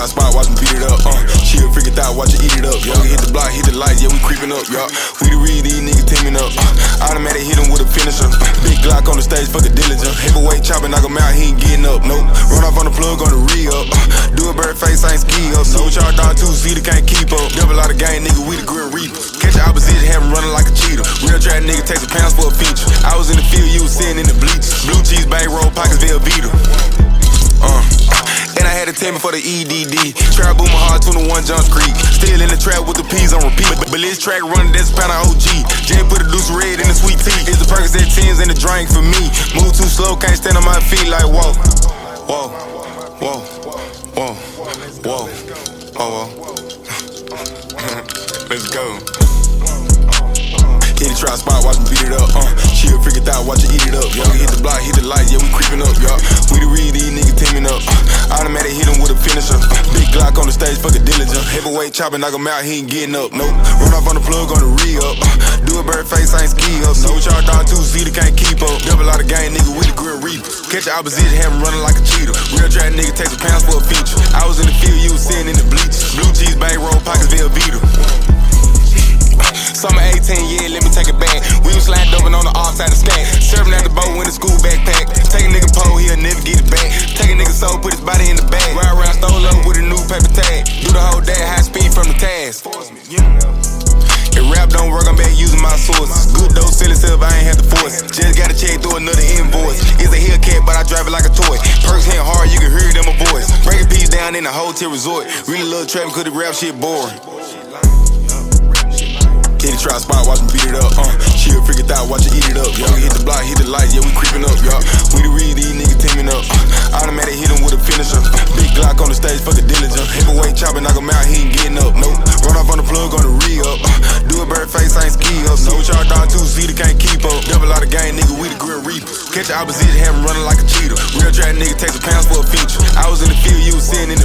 try spot, watch me beat it up. She a freaking thought, watch her eat it up. Yeah, we hit the block, hit the lights, yeah, we creeping up. Yeah, we the read, these niggas teaming up. Automatic hit him with a finisher. Big Glock on the stage, fuck a diligent. Heavyweight chopping, knock him out, he ain't getting up. Nope, run off on the plug, on the re-up. Do a bird face, I ain't ski up. No charge dog 2-seater, can't keep up. Double out of gang, nigga, we the Grim Reaper. Catch the opposition, have him running like a cheetah. Real trap nigga takes a pounds for a feature. I was in the field, you was sitting in the bleachers. Blue cheese, bang, roll, pockets, Velveeta. And I had a team for the EDD. Trap boom hard, 21 John Creek. Still in the trap with the P's on repeat. But this track running, that's pound of OG. Jay put a deuce red in the sweet tea. It's the Percocet 10s and the drink for me. Move too slow, can't stand on my feet like whoa. Whoa, whoa, whoa, whoa, whoa, whoa. Let's go. Hit the trap spot, watch me beat it up. She a freaking thought, watch her eat it up. Yeah, we hit the block, hit the lights, yeah, we creeping up. Yeah, we the read, these niggas teaming up. Automatic hit him with a finisher. Big Glock on the stage, fuck a diligent. Heavyweight chopping, knock him out, he ain't getting up. Nope, run off on the plug, on the re-up. Do a bird face, I ain't ski up. No charge dog 2-seater, can't keep up. Double out of gang, nigga, we the Grim Reaper. Catch the opposition, have him running like a cheetah. Real trap nigga takes a pounds for a feature. I was in the field, you was sitting in the bleachers. Blue cheese, bang, roll, pockets, Velveeta. Summer 18, yeah, let me take it back. We was sliding over on the offside of stack. Serving at the boat in the school backpack. Take a nigga pole, he'll never get it back. Take a nigga soul, put his body in the bag. Ride around, stole up with a new paper tag. Do the whole day, high speed from the task. If rap don't work, I'm back using my sources. Good though, selling stuff, I ain't had to force it. Just gotta check through another invoice. It's a Hellcat, but I drive it like a toy. Perks hit hard, you can hear it in my voice. Break a piece down in a hotel resort. Really love trapping, cause the rap shit boring. Hit the trap spot, watch me beat it up. She a freaking thought, watch her eat it up. Yeah, we hit the block, hit the lights, yeah, we creeping up. Yeah, we the read, these niggas teaming up. Automatic hit him with a finisher. Big Glock on the stage, fuck a diligent. Heavyweight chopping, knock him out, he ain't getting up. Nope, run off on the plug, on the re-up. Do a bird face, I ain't ski up. No charge dog 2-seater, can't keep up. Double out of gang, nigga, we the Grim Reaper. Catch the opposition, have him running like a cheetah. Real trap nigga takes a pounds for a feature. I was in the field, you was sitting in the